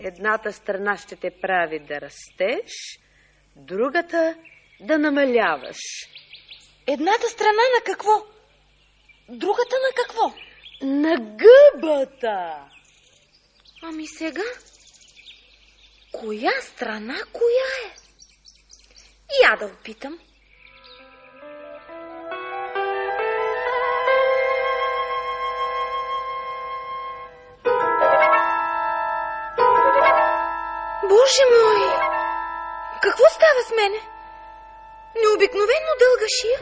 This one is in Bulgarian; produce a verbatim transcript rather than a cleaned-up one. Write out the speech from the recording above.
Едната страна ще те прави да растеш, другата да намаляваш. Едната страна на какво? Другата на какво? На гъбата. Ами сега? Коя страна, коя е? Я да опитам. Боже мой! Какво става с мене? Необикновено дълга шия.